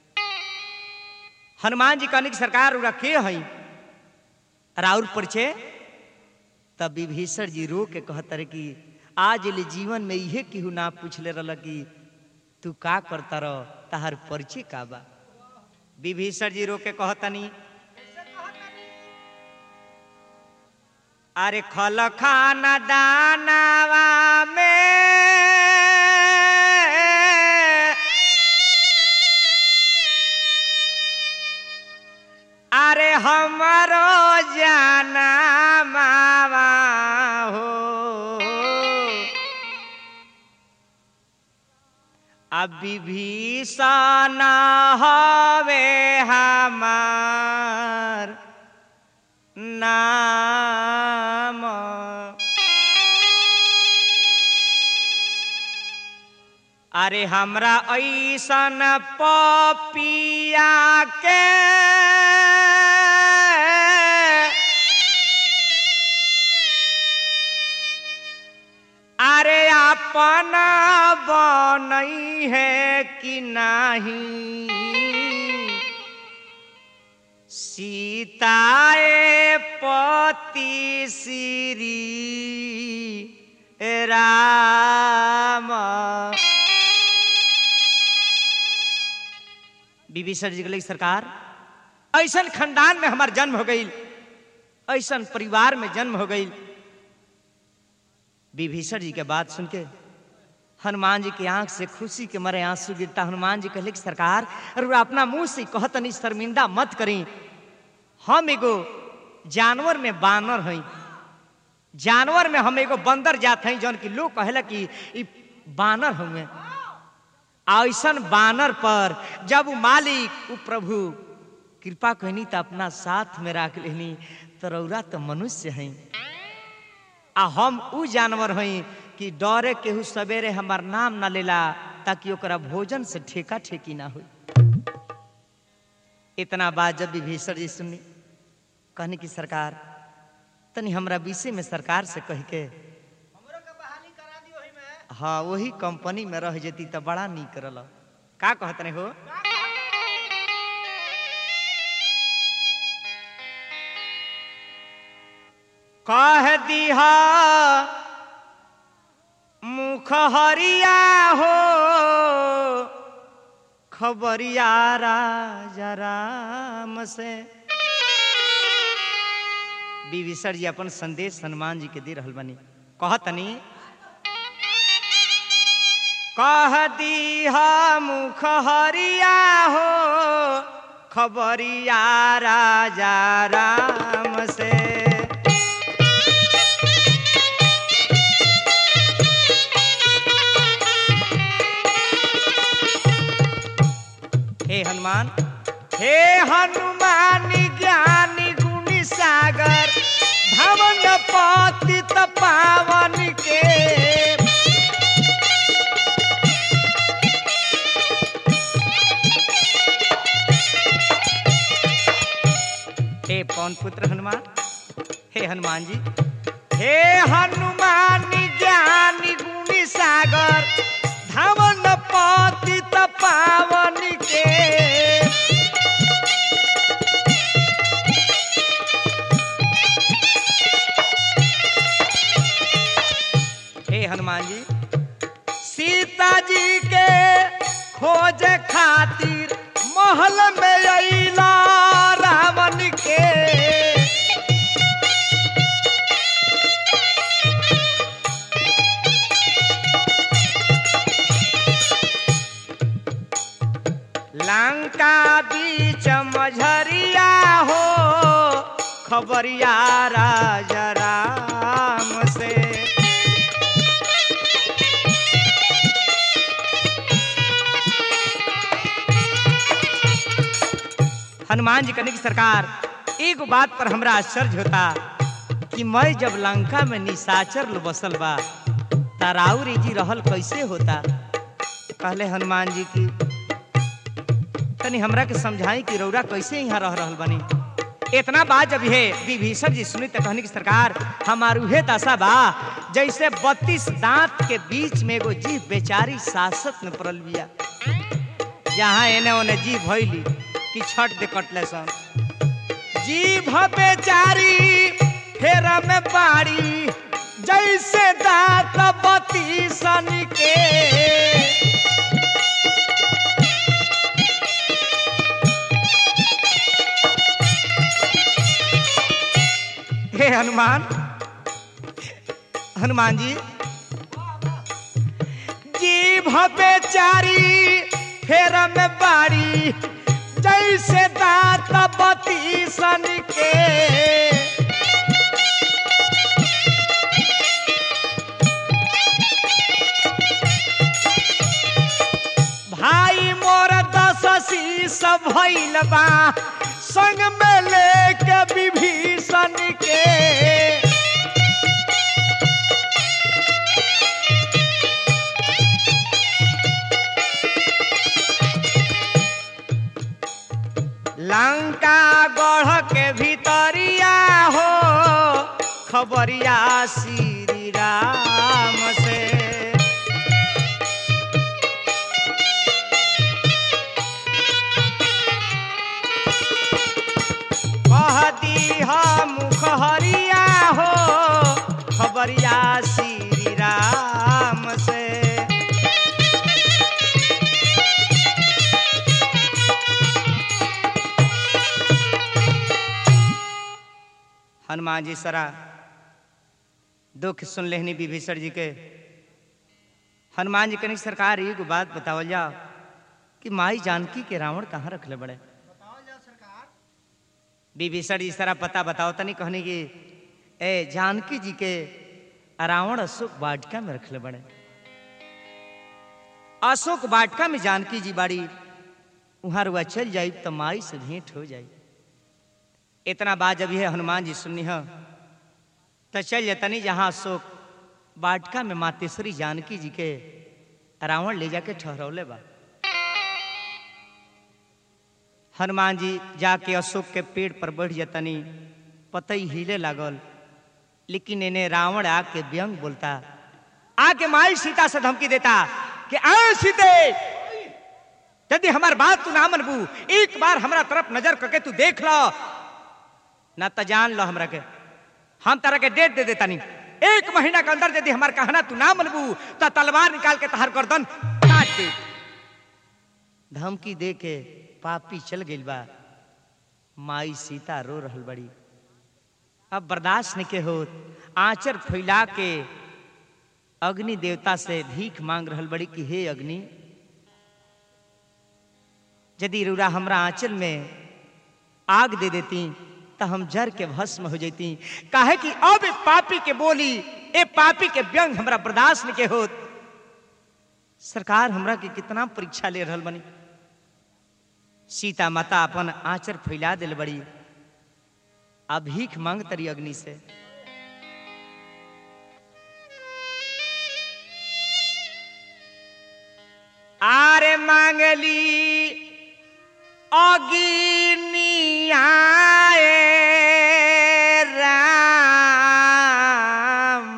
हनुमान जी कहने की सरकार रुआ के है राउर परिचय। तब विभीषण जी रो के कहतर कि आज ले जीवन में इहे केहू ना पूछले रहल कि तू का करता रह, तहार परिचय का बा। विभीषण जी रो के कहतनी, अरे खल खाना दानावा में अरे हमारो जाना मावा हो, अब विभीषण हवे हमार नाम। अरे हमरा ऐसन पपिया के अरे अपना बनई है कि नहीं, सीताए पति श्री राम। विभीषण जी के सरकार ऐसन खानदान में हमार जन्म हो गई, ऐसन परिवार में जन्म हो गई। विभीषण जी के बात सुन के हनुमान जी की आंख से खुशी के मारे आंसू गिरता। हनुमान जी कहले कि सरकार रुआ अपना मुंह से कहतनी शर्मिंदा मत करी, हम एगो जानवर में बानर हई, जानवर में हम एगो बंदर जात हैं जौन की लोग कहेला कि ई बानर हुए। ऐसन बानर पर जब वो मालिक वो प्रभु कृपा कहनी तो अपना साथ में रख लेनी। तो रौरा तो मनुष्य हैं आ हम उ जानवर हैं कि डरे केहू सवेरे हमार नाम ना लेला ताकि ओकरा भोजन से ठेका ठेकी ना हो। इतना बात जब विभीषण जी सुनी कहने की सरकार तनी हमरा विषय में सरकार से कह के हमरो के बहाली करा दियो ही में। हाँ वही कंपनी में रह जेती तो बड़ा नीक रल। का कहत नहीं हो कह दिहा मुख हरिया हो खबरिया राजा राम से। विभीषण जी अपन संदेश हनुमान जी के दे रहल बनी। कहतनी कह दीहा मुख हरिया हो खबरिया राजा राम से। हे हनुमान हे हनुमान ज्ञानी गुणी सागर धवन पतित पावन के। हे पवन पुत्र हनुमान हे हनुमान जी हे हनुमान ज्ञानी गुणी सागर धवन पतित पावन के। हे हनुमान जी सीता जी के खोज खातिर महल में अइला रावण के। लंका बीच मझरिया हो खबरिया राजा राम से। हनुमान जी कहने की सरकार एक बात पर हमरा आश्चर्य होता कि मैं जब लंका में निशाचर लो बसल बा ताराउरी जी रहल कैसे होता। कहले हनुमान जी की तनी हमरा के समझाई कि रौरा कैसे यहाँ रह रहल बनी। इतना बात जब है विभीषण जी सुनी तो कहने की सरकार हमार उहे दशा बा जैसे बत्तीस दांत के बीच में एगो जीभ बेचारी सासत में पड़ल बिया। जहाँ एने ओने जीभ भइली कि छठ दे कटले सन जीभ बेचारी फेरा में बाड़ी जैसे दांत बत्तीसन के। हे हनुमान हनुमान जी जीभ बेचारी फेरा में बाड़ी जैसे दांत बत्तीसन के। भाई मोर दस शीस भइल बा संग में लेके विभीषण के। लंका गढ़ के भीतरिया हो खबरिया श्री राम से। कह दीहा मुख हरिया हो खबरिया श्री राम से। हनुमान जी सरा दुख सुन लेनी विभीषण जी के। हनुमान जी कनिक सरकार एगो बात बतावल जाओ कि माई जानकी के रावण कहाँ रखले बड़े। बताओ जा सरकार। विभीषण जी सरा पता बताओ तनी कहने की ए जानकी जी के रावण अशोक वाटिका में रखले बड़े। अशोक वाटिका में जानकी जी बाड़ी, वहां रुआ चल जाई तो माई से भेंट हो जाई। इतना बात जब है हनुमान जी सुनी है तो चल जतनी जहां अशोक वाटिका में मातेश्वरी जानकी जी के रावण ले जाके ठहरौले बा। हनुमान जी जाके अशोक के पेड़ पर बढ़ जतनी, पतई हिले लागल, लेकिन इन्हें रावण आके व्यंग बोलता, आके माई सीता से धमकी देता कि आ सीते, यदि हमार बात तू ना मनबू, एक बार हमरा तरफ नजर करके तू देख लो ना तो जान लो हमरा के हम तरह के डेट दे देता नहीं। एक महीना के अंदर यदि हमार कहना तू ना मनबू तो तलवार निकाल के तहर गर्दन काट दे। धमकी दे के पापी चल गई बा। माई सीता रो रहल बड़ी, अब बर्दाश्त नहीं के हो, आंचर फैला के अग्नि देवता से भीख मांग रहल बड़ी कि हे अग्नि, यदि रुरा हमरा आंचल में आग दे देती तो हम जर के भस्म हो जाती। काहे कि अब ए पापी के बोली, ए पापी के व्यंग हमरा बर्दाश्त नहीं के हो। सरकार हमरा के कितना परीक्षा ले रहल बनी। सीता माता अपन आंचर फैला दिल बड़ी, अब भीख मांग तरी अग्नि से। आरे मांगली अग्नि आए राम,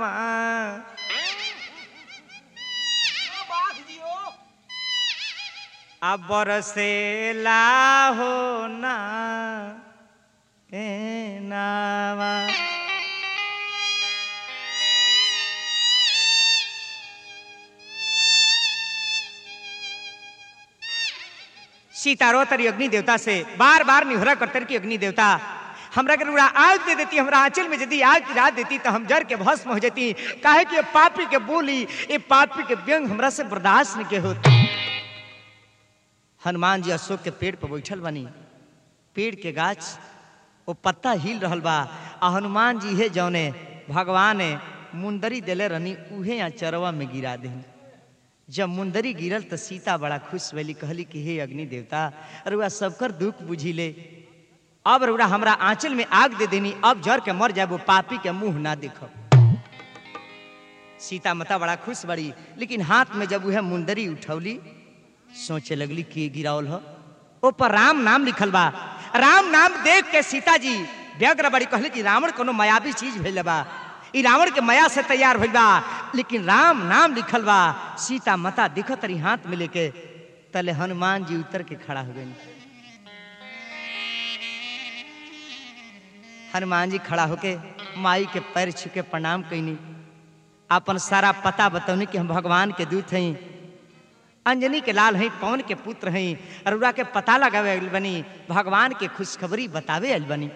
अब बरसेला हो ना ए नावा। सीता रो तरी अग्नि देवता से, बार बार निहोरा करतर की अग्नि देवता हमरा के रुड़ा आग दे देती, हमरा आंचल में यदि आग गिरा देती तो हम जर के भस्म हो जाती। काहे कि ये पापी के बोली, ये पापी के व्यंग हमरा से बर्दाश्त नहीं के होती। हनुमान जी अशोक के पेड़ पर बैठल बनी, पेड़ के गाछ वो पत्ता हिल रहल बा, आ हनुमान जी है जौने भगवान मुंदरी देले रहनी उहे यहाँ चरवा में गिरा दे। जब मुंदरी गिरल तो सीता बड़ा खुश भैली, कहली कि हे अग्नि देवता, रुआ सबकर दुख बुझी ले, अब रुआ हमरा आंचल में आग दे देनी, अब जर के मर जाए, वो पापी के मुंह ना देखो। सीता माता बड़ा खुश बड़ी, लेकिन हाथ में जब वह मुंदरी उठौली सोचे लगली कि गिरावल हो, ओ पर राम नाम लिखल बा। राम नाम देख के सीता जी व्यग्र बड़ी, कहली कि रावण कोनो मायावी चीज भइल बा, ई रावण के माया से तैयार भइल बा, लेकिन राम नाम लिखल बा। सीता माता दिखत रही हाथ में लेके, तले हनुमान जी उतर के खड़ा हो गए। हनुमान जी खड़ा होके माई के पैर छू के प्रणाम कैनी, अपन सारा पता बतौनी कि हम भगवान के दूत हई, अंजनी के लाल हई, पवन के पुत्र हई, अरुरा के पता लगावे आइल बनी, भगवान के खुशखबरी बतावे आइल बनी।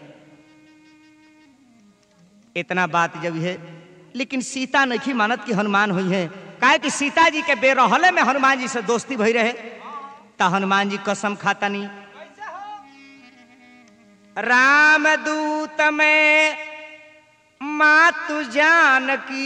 इतना बात जब है, लेकिन सीता नहीं मानत कि हनुमान हुई है। काहे कि सीता जी के बेरहले में हनुमान जी से दोस्ती भई रहे, ता हनुमान जी कसम खाता नहीं। राम दूत में मातु जानकी,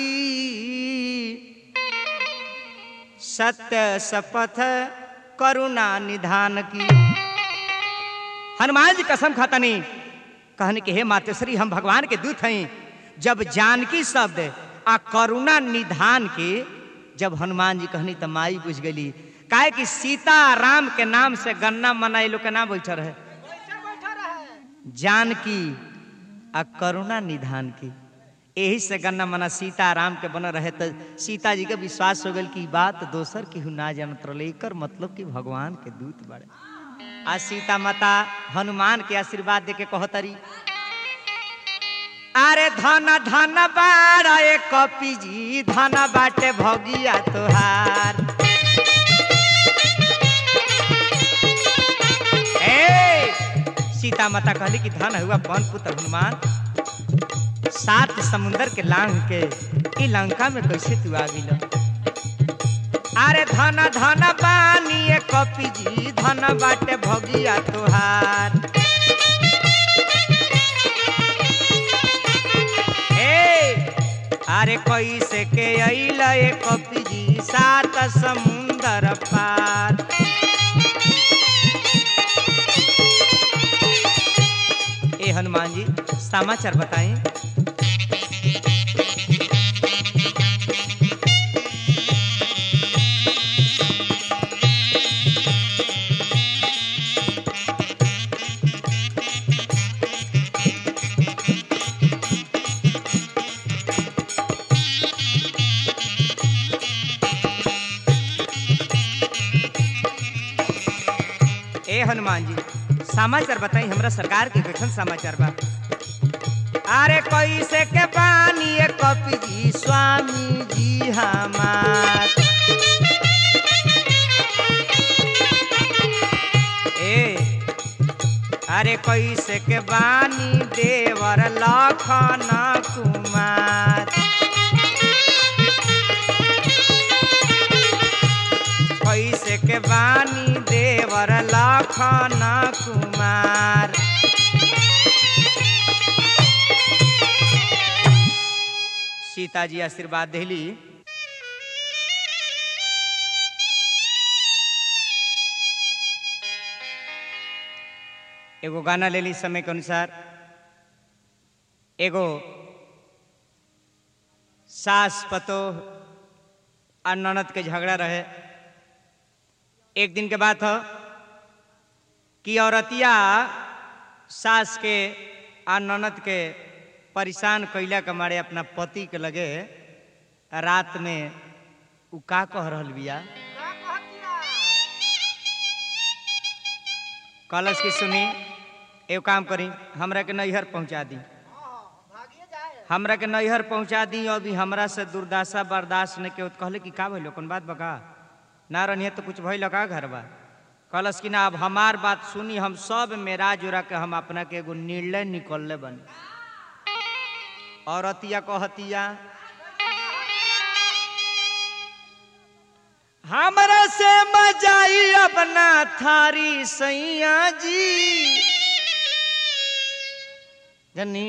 सत्य शपथ करुणा निधान की। हनुमान जी कसम खाता नहीं, कहने के हे मातेश्वरी, हम भगवान के दूत हैं। जब जानकी शब्द आ करुणा निधान के जब हनुमान जी कहनी तो माई बुझ गई। काहे कि सीता राम के नाम से गन्ना मनाई लोग के नाम बैठा रहे, जानकी आ करुणा निधान की, यही से गन्ना मना सीता राम के बन रहे। तो सीता जी के विश्वास हो गई कि बात दोसर की ना जानत रहे, एकर मतलब कि भगवान के दूत बड़े। आ सीता माता हनुमान के आशीर्वाद दे के कहतरी, अरे धन धन बाड़ा ए कपी जी, धन बाटे भगिया तोहार। ए सीता माता कहली कि धन हुआ पवन पुत्र हनुमान, सात समुंदर के लांघ के ई लंका में कैसे तू आ गिल। अरे धन धन बानी ए कपी जी, धन बाटे भगिया तोहार। ए अरे कैसे के अइला ए कपी जी सात समुंदर पार। ए हनुमान जी समाचार बताएं। ए हनुमान जी समाचार बताई हमरा सरकार के कैसन समाचार बा। अरे कैसे के बानी ए कपी जी स्वामी जी हमार। ए अरे कैसे के बानी देवर लखन कुमार। कैसे के बानी देवर लखन कुमार। सीता जी आशीर्वाद दिली। एगो गाना ले ली समय के अनुसार। एगो सास पतोह और ननद के झगड़ा रहे। एक दिन के बात हो कि औरतिया सास के आ ननद के परेशान कैला के मारे अपना पति के लगे रात में उ का कह रहल बिया। कलश की सुनी एगो काम करी हमरा के नैहर पहुंचा दी। हमरा के नैहर पहुंचा दी। अभी हमरा से दुर्दशा बर्दाश्त नहीं के कहले कि का भइल कौन बात बका ना रही तो कुछ भइल का घर बा। कलश की ना अब हमार बात सुनी हम सब मेरा जोरा के हम अपना के एगो निर्णय निकलले बनी। औरतिया कहतिया हमरा से मजाई अपना थारी सैया जी जनी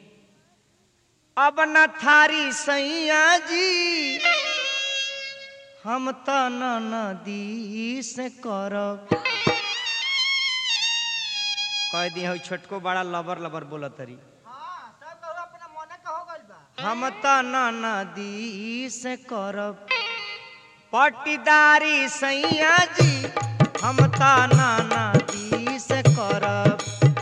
अब न थारी सैया जी हम त नदी से करब। कह दी हो छोटको बड़ा लबर लबर बोलत तरी। हम त नदी से करब पट्टीदारी सैया जी हम त नदी से करब।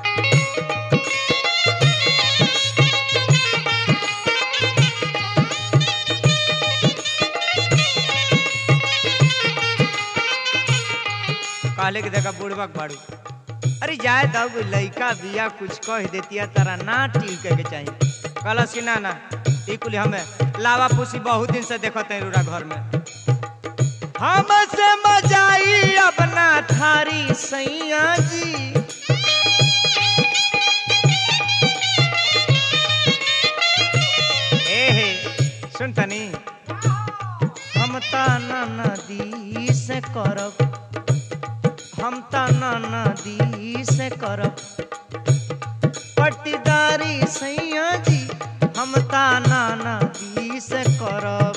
कहले कि देखा बुढ़बक बाड़ू अरे जाए दब लइका बिया कुछ कह देतिया तारा ना टीके के चाहिए। कलश की ना ना ई कुल हमें लावा फूसी बहुत दिन से देखत है रूरा घर में। हमसे मजाई अपना थारी सैया जी ए हे सुन तनी हम त नदी से करब हम त नदी से करब पट्टीदारी सैया जी हम त नदी से करब।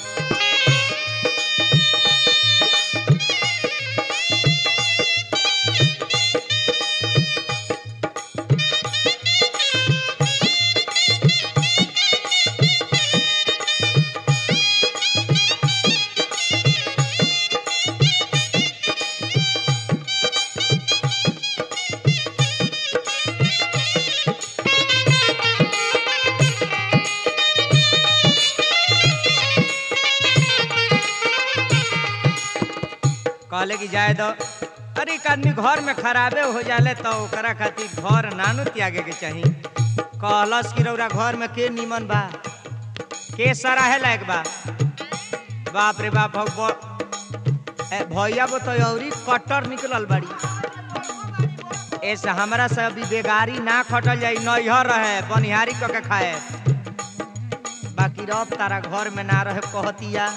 कहले कि जाए दो अरे एक आदमी घर में खराबे हो जाले तो ओकरा खातिर घर नानू त्यागे के चाहिए। कहलस कि रौरा घर में के निमन बा के सराहे लायक बा। बाप रे बाप भैया वो तो औरी कट्टर निकलल बड़ी। ऐसे हमरा से अभी बेगारी ना खटल जाई नैहर रहे बनिहारी क के खाए बाकी रब तारा घर में ना रहे कहतिया।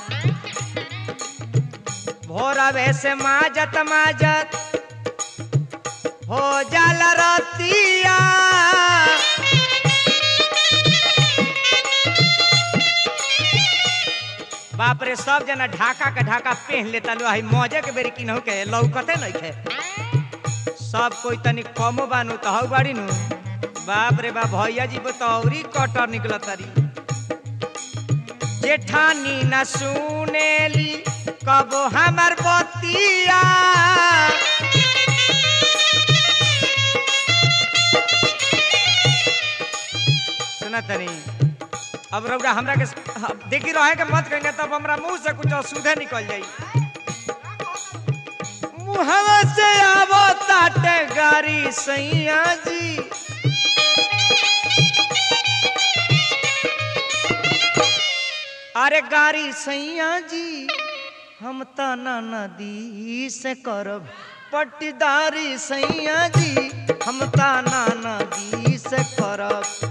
भोर अब से माजत माजत हो जाल रतिया बाप रे सब जना ढाका के ढाका पहन लेता लो है मौजे के बेरी किनहु के लौकते नहीं खे सब कोई तनी कमो बानू तो हौ बाड़ी नु बाप रे बाप भैया जी बतौरी कटर निकल तारी जेठानी न सुनेली कबो हमर बतिया सुना तनी अब रउरा हमरा के देखी रहे के मत कहेंगे तब हमरा मुंह से कुछ अशुद्धे निकल जाई मुहवा से आवो ताटे गारी सैया जी अरे गारी सैया जी हम तना नदी से करब पट्टीदारी सैया जी हम तना नदी से करब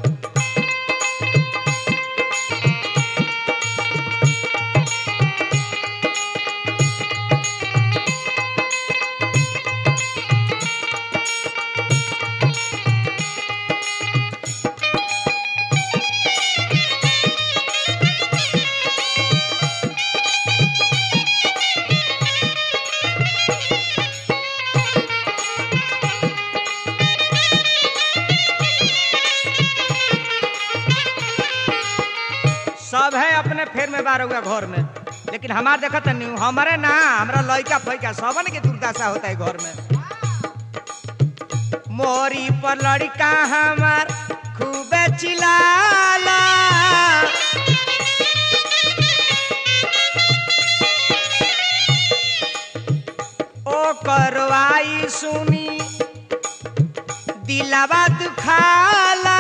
सब है अपने फेर में बार हुआ घर में लेकिन हमार देखत नहीं हमारे ना हमरा लइका फैका सबन के दुर्दशा होता है घर में मोरी पर लड़का हमार खूबे चिल्लाला ओ करवाई सुनी दिलवा दुखाला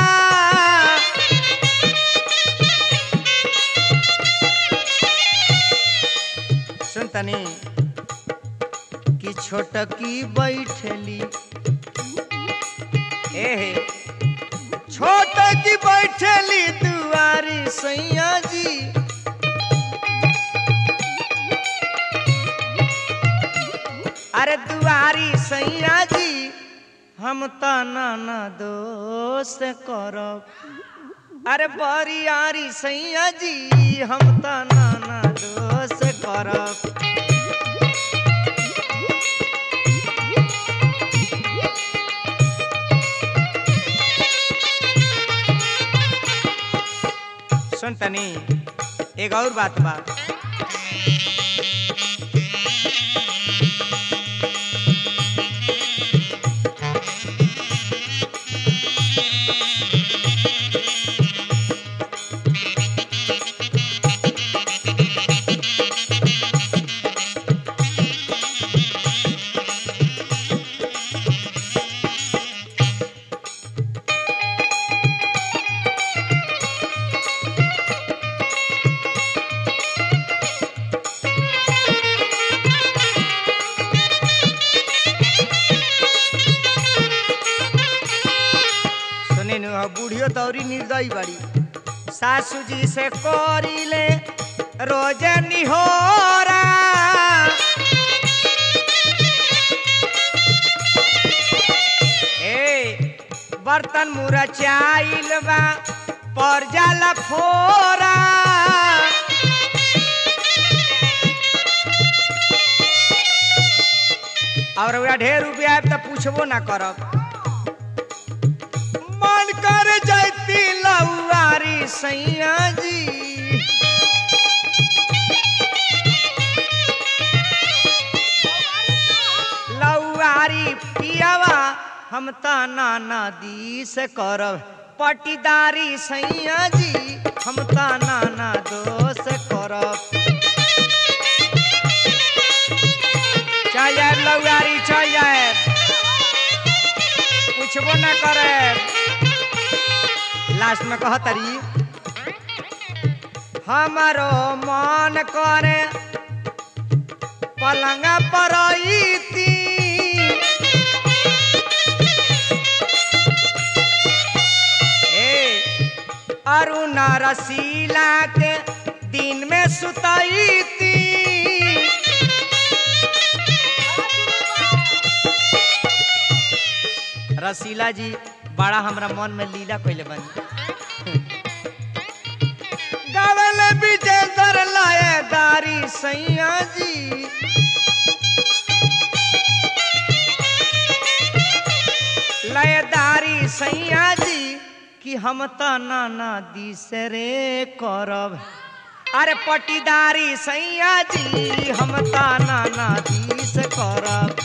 तनी कि छोटकी बैठली ए छोटकी बैठली दुआरी सैया जी अरे दुआरी सैया जी हम तना न दोष करब अरे बरियारी सैया जी हम तना न दोष करब सुन तनी एक और बात बा बूढ़ियो तौरी निर्दयी बड़ी सासू जी से कोरीले रोज निहोरा ए बर्तन मुरचाइल बा पर जाला फोरा और ढेर रुपया तो पूछबो ना करब मन कर जाती लौआरी सैया जी लौआरी पियावा हम तना नदी से करब पटीदारी सैया जी हम तना ना दोष करब चल जाए लौआरी चल जाए पूछबो ना करे लास्ट में कह तरी हमारो मन करे पलंगा पर अरुण रसीला के दिन में सुतई थी रसीला जी बड़ा हमरा मन में लीला कइले बानी गावल विजेंद्र लाए सैया जी लयदारी सैया जी कि हम त नाना दिसरे करब अरे पटीदारी सैया जी हम त नाना दिस करब